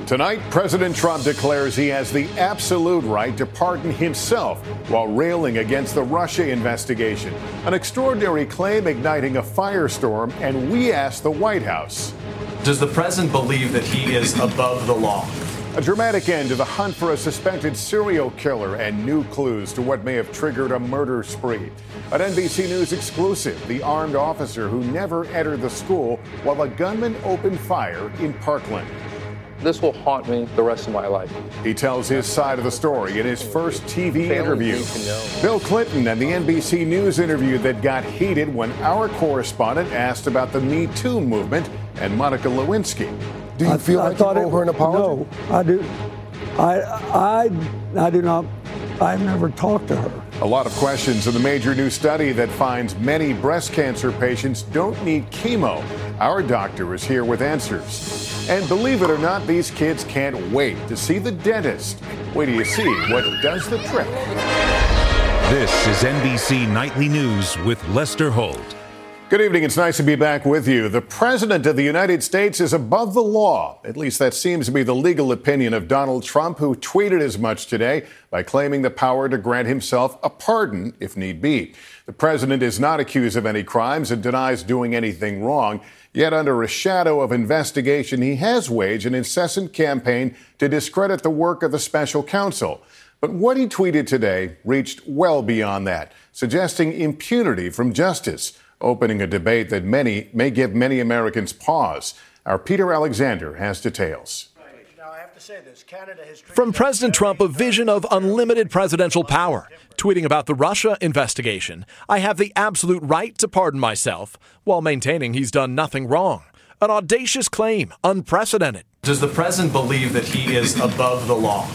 Tonight, President Trump declares he has the absolute right to pardon himself while railing against the Russia investigation. An extraordinary claim igniting a firestorm, and we asked the White House. Does the president believe that he is above the law? A dramatic end to the hunt for a suspected serial killer and new clues to what may have triggered a murder spree. An NBC News exclusive, the armed officer who never entered the school while a gunman opened fire in Parkland. This will haunt me the rest of my life. He tells his side of the story in his first TV interview. Bill Clinton and the NBC News interview that got heated when our correspondent asked about the Me Too movement and Monica Lewinsky. Do you feel like you owe her an apology? No, I do. I do not. I've never talked to her. A lot of questions in the major new study that finds many breast cancer patients don't need chemo. Our doctor is here with answers. And believe it or not, these kids can't wait to see the dentist. Wait till you see what does the trick. This is NBC Nightly News with Lester Holt. Good evening. It's nice to be back with you. The President of the United States is above the law. At least that seems to be the legal opinion of Donald Trump, who tweeted as much today by claiming the power to grant himself a pardon if need be. The president is not accused of any crimes and denies doing anything wrong. Yet under a shadow of investigation, he has waged an incessant campaign to discredit the work of the special counsel. But what he tweeted today reached well beyond that, suggesting impunity from justice, opening a debate that may give many Americans pause. Our Peter Alexander has details. From President Trump, a vision of unlimited presidential power. Tweeting about the Russia investigation, I have the absolute right to pardon myself, while maintaining he's done nothing wrong. An audacious claim, unprecedented. Does the president believe that he is above the law?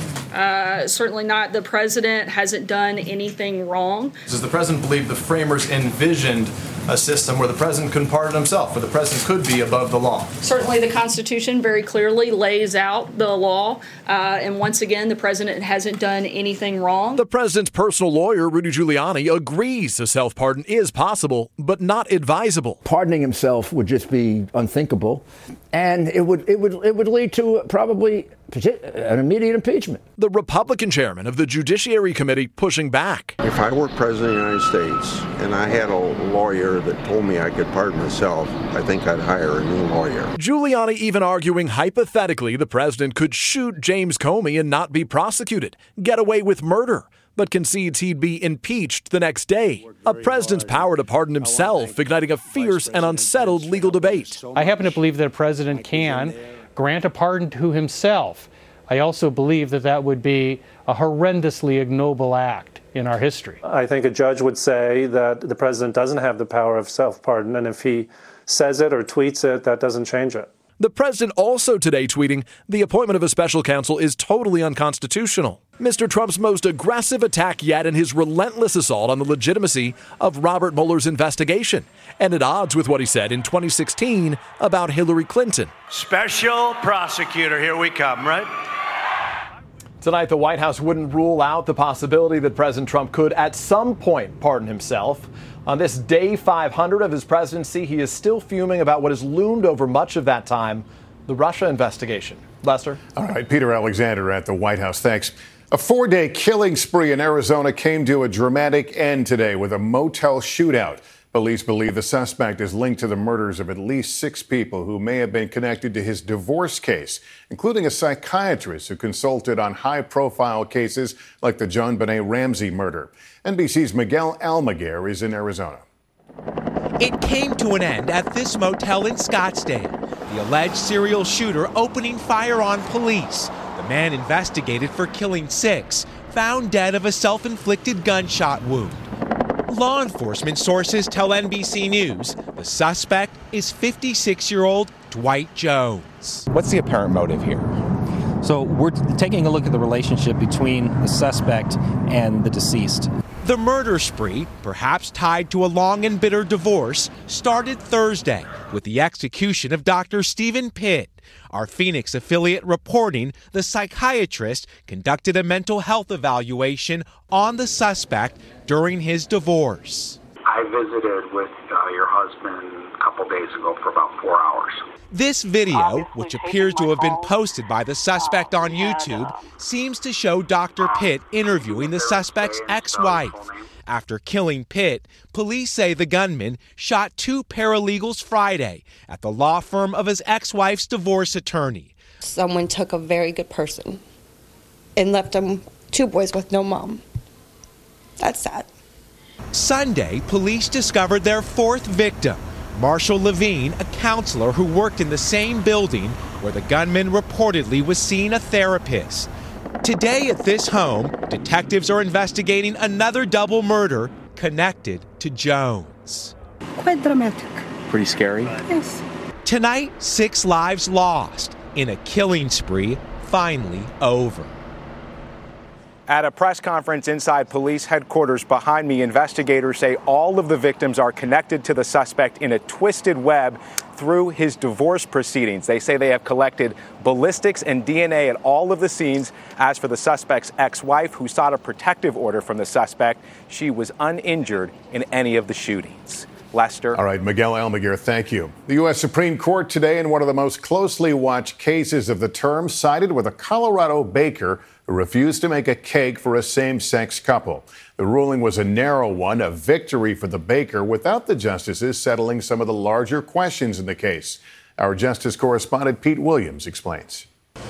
Certainly not. The president hasn't done anything wrong. Does the president believe the framers envisioned a system where the president couldn't pardon himself, where the president could be above the law? Certainly the Constitution very clearly lays out the law. And once again, the president hasn't done anything wrong. The president's personal lawyer, Rudy Giuliani, agrees a self-pardon is possible, but not advisable. Pardoning himself would just be unthinkable. And it would lead to probably an immediate impeachment. The Republican chairman of the Judiciary Committee pushing back. If I were president of the United States and I had a lawyer that told me I could pardon myself, I think I'd hire a new lawyer. Giuliani even arguing hypothetically the president could shoot James Comey and not be prosecuted, get away with murder, but concedes he'd be impeached the next day. A president's power to pardon himself, igniting a fierce and unsettled legal debate. I happen to believe that a president can grant a pardon to himself. I also believe that that would be a horrendously ignoble act in our history. I think a judge would say that the president doesn't have the power of self-pardon, and if he says it or tweets it, that doesn't change it. The president also today tweeting, the appointment of a special counsel is totally unconstitutional. Mr. Trump's most aggressive attack yet in his relentless assault on the legitimacy of Robert Mueller's investigation, and at odds with what he said in 2016 about Hillary Clinton. Special prosecutor, here we come, right? Tonight, the White House wouldn't rule out the possibility that President Trump could at some point pardon himself. On this day 500 of his presidency, he is still fuming about what has loomed over much of that time, the Russia investigation. Lester? All right, Peter Alexander at the White House. Thanks. A 4-day killing spree in Arizona came to a dramatic end today with a motel shootout. Police believe the suspect is linked to the murders of at least 6 people who may have been connected to his divorce case, including a psychiatrist who consulted on high-profile cases like the JonBenet Ramsey murder. NBC's Miguel Almaguer is in Arizona. It came to an end at this motel in Scottsdale. The alleged serial shooter opening fire on police. The man investigated for killing 6, found dead of a self-inflicted gunshot wound. Law enforcement sources tell NBC News the suspect is 56-year-old Dwight Jones. What's the apparent motive here? So we're taking a look at the relationship between the suspect and the deceased. The murder spree, perhaps tied to a long and bitter divorce, started Thursday with the execution of Dr. Stephen Pitt. Our Phoenix affiliate reporting the psychiatrist conducted a mental health evaluation on the suspect during his divorce. I visited with your husband a couple days ago for about 4 hours. This video, which appears to have been posted by the suspect on YouTube, seems to show Dr. Pitt interviewing the suspect's ex-wife. After killing Pitt, police say the gunman shot 2 paralegals Friday at the law firm of his ex-wife's divorce attorney. Someone took a very good person and left them 2 boys with no mom. That's sad. Sunday, police discovered their 4th victim, Marshall Levine, a counselor who worked in the same building where the gunman reportedly was seeing a therapist. Today at this home, detectives are investigating another double murder connected to Jones. Quite dramatic. Pretty scary? Yes. Tonight, 6 lives lost in a killing spree finally over. At a press conference inside police headquarters behind me, investigators say all of the victims are connected to the suspect in a twisted web through his divorce proceedings. They say they have collected ballistics and DNA at all of the scenes. As for the suspect's ex-wife, who sought a protective order from the suspect, she was uninjured in any of the shootings. Lester. All right, Miguel Almaguer, thank you. The U.S. Supreme Court today, in one of the most closely watched cases of the term, sided with a Colorado baker who refused to make a cake for a same-sex couple. The ruling was a narrow one, a victory for the baker, without the justices settling some of the larger questions in the case. Our justice correspondent Pete Williams explains.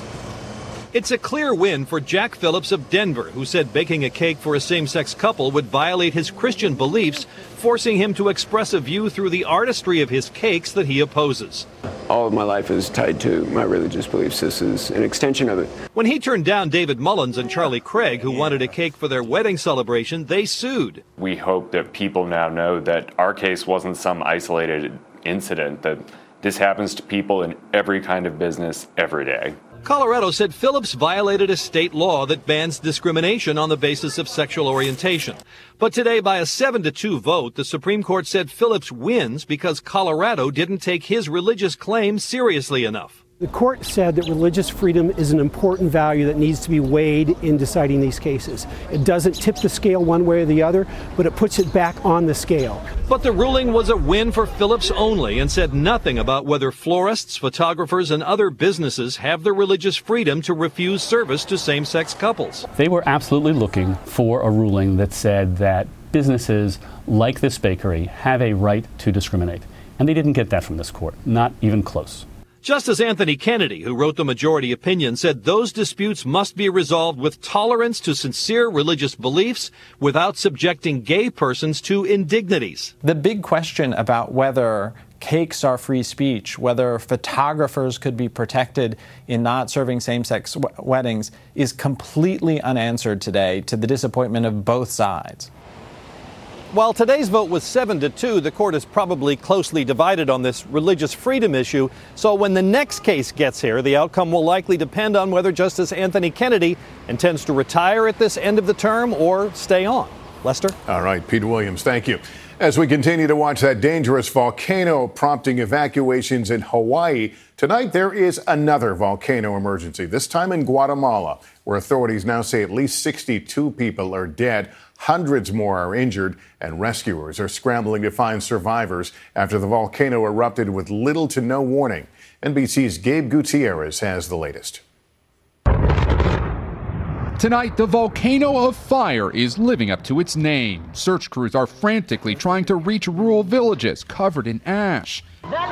It's a clear win for Jack Phillips of Denver, who said baking a cake for a same-sex couple would violate his Christian beliefs, forcing him to express a view through the artistry of his cakes that he opposes. All of my life is tied to my religious beliefs. This is an extension of it. When he turned down David Mullins and Charlie Craig, who wanted a cake for their wedding celebration, they sued. We hope that people now know that our case wasn't some isolated incident, that this happens to people in every kind of business every day. Colorado said Phillips violated a state law that bans discrimination on the basis of sexual orientation. But today, by a 7-2 vote, the Supreme Court said Phillips wins because Colorado didn't take his religious claims seriously enough. The court said that religious freedom is an important value that needs to be weighed in deciding these cases. It doesn't tip the scale one way or the other, but it puts it back on the scale. But the ruling was a win for Phillips only and said nothing about whether florists, photographers, and other businesses have the religious freedom to refuse service to same-sex couples. They were absolutely looking for a ruling that said that businesses like this bakery have a right to discriminate. And they didn't get that from this court, not even close. Justice Anthony Kennedy, who wrote the majority opinion, said those disputes must be resolved with tolerance to sincere religious beliefs without subjecting gay persons to indignities. The big question about whether cakes are free speech, whether photographers could be protected in not serving same-sex weddings, is completely unanswered today, to the disappointment of both sides. While today's vote was 7-2, the court is probably closely divided on this religious freedom issue. So when the next case gets here, the outcome will likely depend on whether Justice Anthony Kennedy intends to retire at this end of the term or stay on. Lester? All right, Pete Williams, thank you. As we continue to watch that dangerous volcano prompting evacuations in Hawaii, tonight there is another volcano emergency, this time in Guatemala, where authorities now say at least 62 people are dead. Hundreds more are injured, and rescuers are scrambling to find survivors after the volcano erupted with little to no warning. NBC's Gabe Gutierrez has the latest. Tonight, the volcano of fire is living up to its name. Search crews are frantically trying to reach rural villages covered in ash.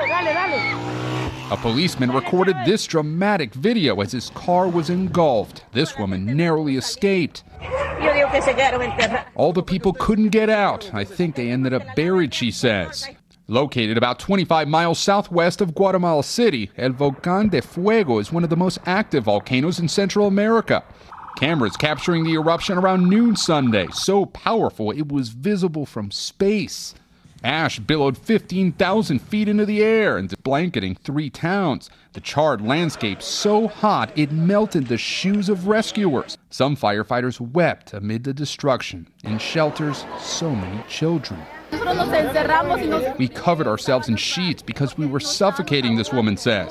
A policeman recorded this dramatic video as his car was engulfed. This woman narrowly escaped. All the people couldn't get out. I think they ended up buried, she says. Located about 25 miles southwest of Guatemala City, El Volcán de Fuego is one of the most active volcanoes in Central America. Cameras capturing the eruption around noon Sunday, so powerful it was visible from space. Ash billowed 15,000 feet into the air and blanketing 3 towns. The charred landscape so hot it melted the shoes of rescuers. Some firefighters wept amid the destruction. In shelters, so many children. We covered ourselves in sheets because we were suffocating, this woman says.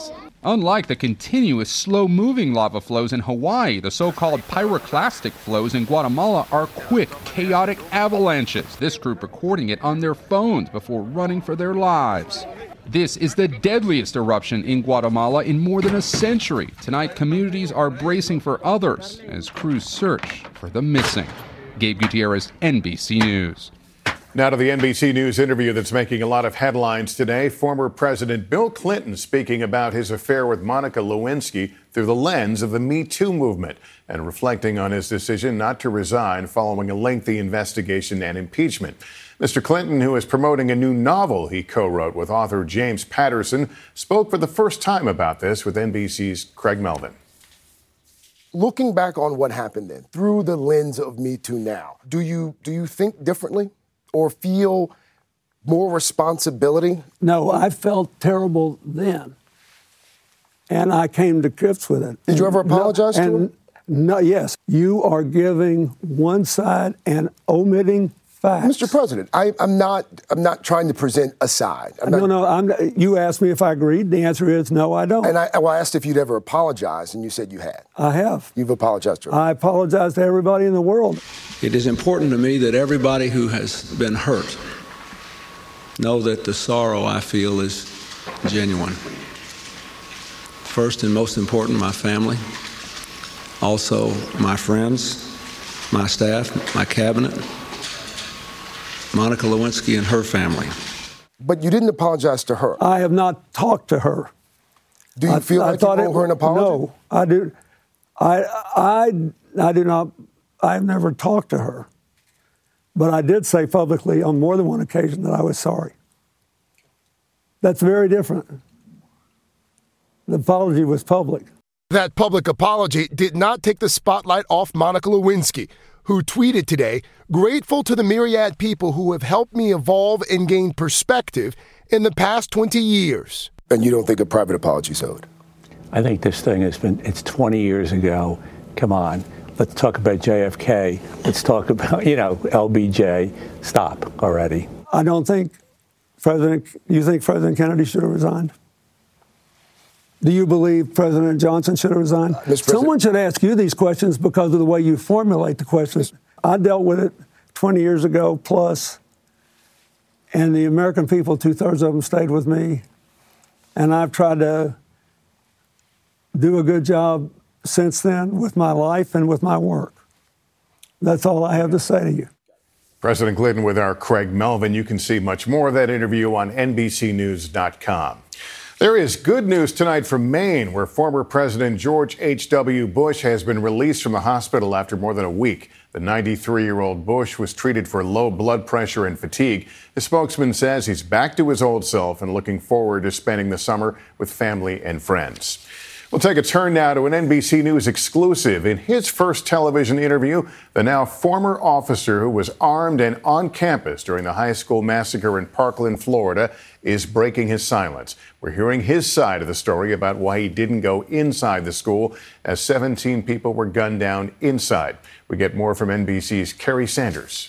Unlike the continuous slow-moving lava flows in Hawaii, the so-called pyroclastic flows in Guatemala are quick, chaotic avalanches. This group recording it on their phones before running for their lives. This is the deadliest eruption in Guatemala in more than a century. Tonight, communities are bracing for others as crews search for the missing. Gabe Gutierrez, NBC News. Now to the NBC News interview that's making a lot of headlines today. Former President Bill Clinton speaking about his affair with Monica Lewinsky through the lens of the Me Too movement and reflecting on his decision not to resign following a lengthy investigation and impeachment. Mr. Clinton, who is promoting a new novel he co-wrote with author James Patterson, spoke for the first time about this with NBC's Craig Melvin. Looking back on what happened then, through the lens of Me Too now, do you think differently or feel more responsibility? No, I felt terrible then, and I came to grips with it. Did you ever apologize to him? No, yes. You are giving one side and omitting facts. Mr. President, I'm not trying to present a side. You asked me if I agreed. The answer is no, I don't. And I asked if you'd ever apologized, and you said you had. I have. You've apologized to him. I apologize to everybody in the world. It is important to me that everybody who has been hurt know that the sorrow I feel is genuine. First and most important, my family. Also, my friends, my staff, my cabinet, Monica Lewinsky and her family. But you didn't apologize to her. I have not talked to her. Do you feel like you owe her an apology? No, I do. I do not. I've never talked to her. But I did say publicly on more than one occasion that I was sorry. That's very different. The apology was public. That public apology did not take the spotlight off Monica Lewinsky, who tweeted today, "Grateful to the myriad people who have helped me evolve and gain perspective in the past 20 years. And you don't think a private apology is owed? I think this thing it's 20 years ago. Come on. Let's talk about JFK. Let's talk about, LBJ. Stop already. I don't think you think President Kennedy should have resigned? Do you believe President Johnson should have resigned? Someone should ask you these questions because of the way you formulate the questions. I dealt with it 20 years ago plus, and the American people, 2/3 of them stayed with me, and I've tried to do a good job since then with my life and with my work. That's all I have to say to you. President Clinton with our Craig Melvin. You can see much more of that interview on NBCnews.com. There is good news tonight from Maine, where former President George H.W. Bush has been released from the hospital after more than a week. The 93-year-old Bush was treated for low blood pressure and fatigue. The spokesman says he's back to his old self and looking forward to spending the summer with family and friends. We'll take a turn now to an NBC News exclusive. In his first television interview, the now former officer who was armed and on campus during the high school massacre in Parkland, Florida, is breaking his silence. We're hearing his side of the story about why he didn't go inside the school as 17 people were gunned down inside. We get more from NBC's Kerry Sanders.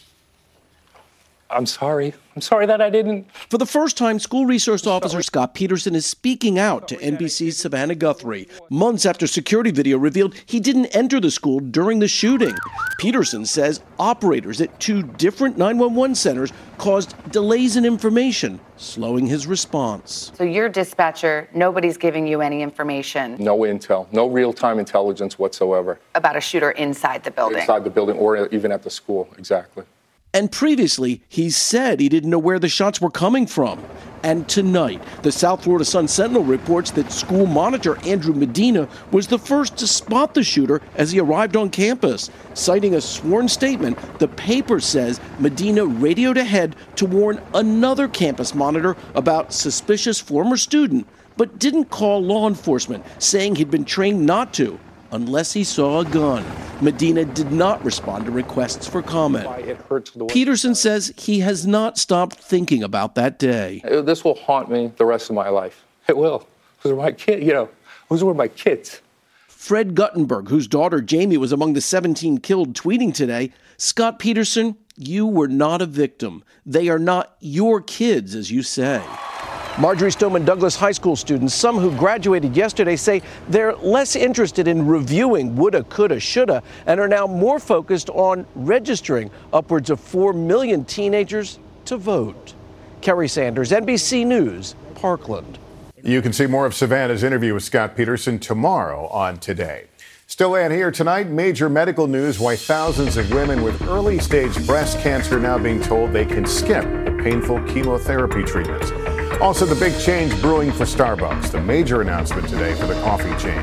I'm sorry. I'm sorry that I didn't. For the first time, school resource officer Scott Peterson is speaking out to NBC's Savannah Guthrie, months after security video revealed he didn't enter the school during the shooting. Peterson says operators at 2 different 911 centers caused delays in information, slowing his response. So your dispatcher, nobody's giving you any information? No intel, no real-time intelligence whatsoever. About a shooter inside the building? Inside the building or even at the school, exactly. And previously, he said he didn't know where the shots were coming from. And tonight, the South Florida Sun-Sentinel reports that school monitor Andrew Medina was the first to spot the shooter as he arrived on campus. Citing a sworn statement, the paper says Medina radioed ahead to warn another campus monitor about suspicious former student, but didn't call law enforcement, saying he'd been trained not to, unless he saw a gun. Medina did not respond to requests for comment. Peterson says he has not stopped thinking about that day. This will haunt me the rest of my life. It will. Those are my kids, those were my kids. Fred Guttenberg, whose daughter Jamie was among the 17 killed, tweeting today, Scott Peterson, you were not a victim. They are not your kids, as you say. Marjorie Stoneman Douglas High School students, some who graduated yesterday, say they're less interested in reviewing woulda, coulda, shoulda, and are now more focused on registering upwards of 4 million teenagers to vote. Kerry Sanders, NBC News, Parkland. You can see more of Savannah's interview with Scott Peterson tomorrow on Today. Still in here tonight, major medical news why thousands of women with early-stage breast cancer are now being told they can skip the painful chemotherapy treatments. Also, the big change brewing for Starbucks, the major announcement today for the coffee chain.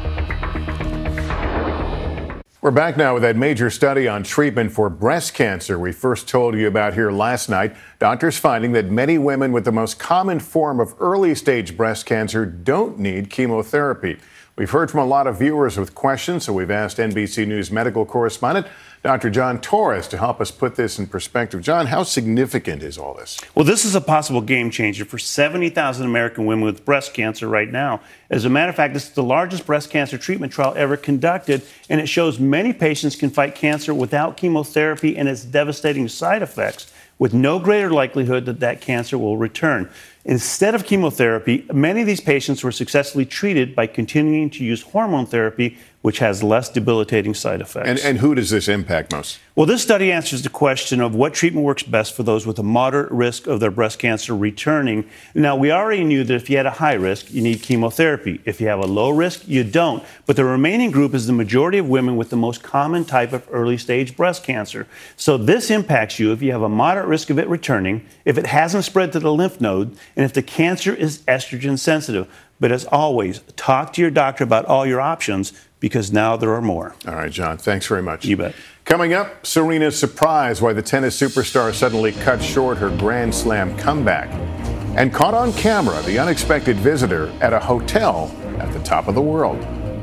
We're back now with that major study on treatment for breast cancer we first told you about here last night. Doctors finding that many women with the most common form of early-stage breast cancer don't need chemotherapy. We've heard from a lot of viewers with questions, so we've asked NBC News medical correspondent Dr. John Torres to help us put this in perspective. John, how significant is all this? Well, this is a possible game changer for 70,000 American women with breast cancer right now. As a matter of fact, this is the largest breast cancer treatment trial ever conducted, and it shows many patients can fight cancer without chemotherapy and its devastating side effects, with no greater likelihood that that cancer will return. Instead of chemotherapy, many of these patients were successfully treated by continuing to use hormone therapy, which has less debilitating side effects. And who does this impact most? Well, this study answers the question of what treatment works best for those with a moderate risk of their breast cancer returning. Now, we already knew that if you had a high risk, you need chemotherapy. If you have a low risk, you don't. But the remaining group is the majority of women with the most common type of early-stage breast cancer. So this impacts you if you have a moderate risk of it returning, if it hasn't spread to the lymph node, and if the cancer is estrogen sensitive. But as always, talk to your doctor about all your options, because now there are more. All right, John, thanks very much. You bet. Coming up, Serena's surprise why the tennis superstar suddenly cut short her Grand Slam comeback. And caught on camera, the unexpected visitor at a hotel at the top of the world.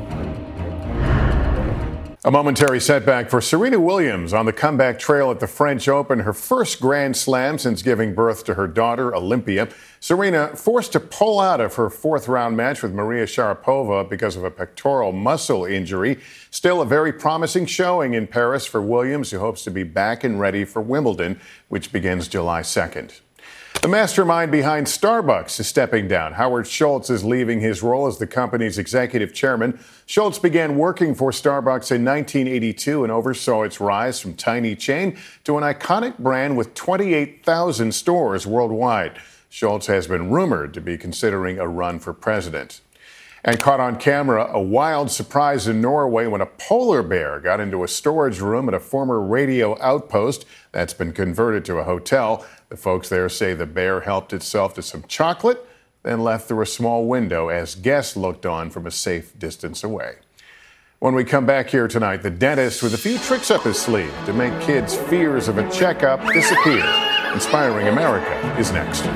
A momentary setback for Serena Williams on the comeback trail at the French Open, her first Grand Slam since giving birth to her daughter, Olympia. Serena forced to pull out of her fourth-round match with Maria Sharapova because of a pectoral muscle injury. Still a very promising showing in Paris for Williams, who hopes to be back and ready for Wimbledon, which begins July 2nd. The mastermind behind Starbucks is stepping down. Howard Schultz is leaving his role as the company's executive chairman. Schultz began working for Starbucks in 1982 and oversaw its rise from tiny chain to an iconic brand with 28,000 stores worldwide. Schultz has been rumored to be considering a run for president. And caught on camera, a wild surprise in Norway when a polar bear got into a storage room at a former radio outpost that's been converted to a hotel. The folks there say the bear helped itself to some chocolate, then left through a small window as guests looked on from a safe distance away. When we come back here tonight, the dentist with a few tricks up his sleeve to make kids' fears of a checkup disappear. Inspiring America is next.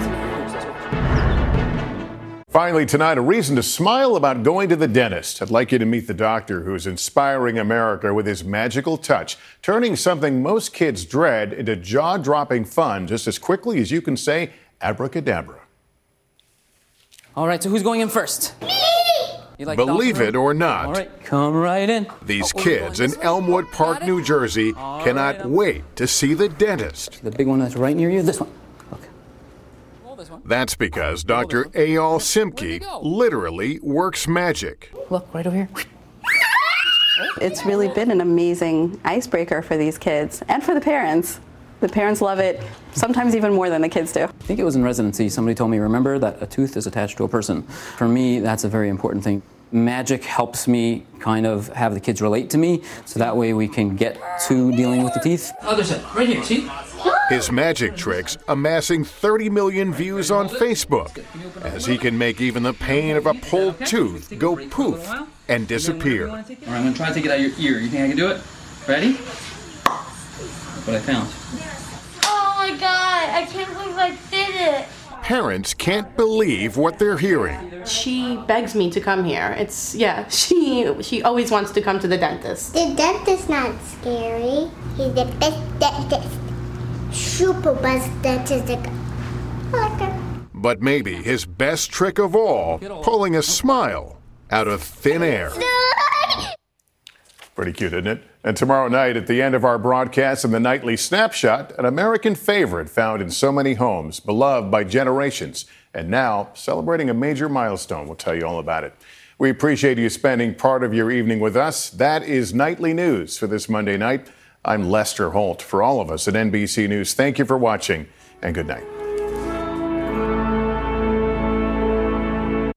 Finally tonight, a reason to smile about going to the dentist. I'd like you to meet the doctor who's inspiring America with his magical touch, turning something most kids dread into jaw-dropping fun just as quickly as you can say abracadabra. All right, so who's going in first? Me! Believe it or not, all right, come right in. These kids in Elmwood Park, New Jersey cannot wait to see the dentist. The big one that's right near you, this one. That's because Dr. Eyal Simke literally works magic. Look, right over here. It's really been an amazing icebreaker for these kids and for the parents. The parents love it, sometimes even more than the kids do. I think it was in residency. Somebody told me, remember that a tooth is attached to a person. For me, that's a very important thing. Magic helps me kind of have the kids relate to me, so that way we can get to dealing with the teeth. Other side, right here, see? His magic tricks amassing 30 million views on Facebook, as he can make even the pain of a pulled tooth go poof and disappear. All right, I'm going to try to take it out of your ear. You think I can do it? Ready? Look what I found. Oh my God, I can't believe I did it. Parents can't believe what they're hearing. She begs me to come here. She always wants to come to the dentist. The dentist's not scary. He's the best dentist. Super best dentist. I like her. But maybe his best trick of all, pulling a smile out of thin air. Pretty cute, isn't it? And tomorrow night, at the end of our broadcast in the Nightly Snapshot, an American favorite found in so many homes, beloved by generations, and now celebrating a major milestone. We'll tell you all about it. We appreciate you spending part of your evening with us. That is Nightly News for this Monday night. I'm Lester Holt. For all of us at NBC News, thank you for watching and good night.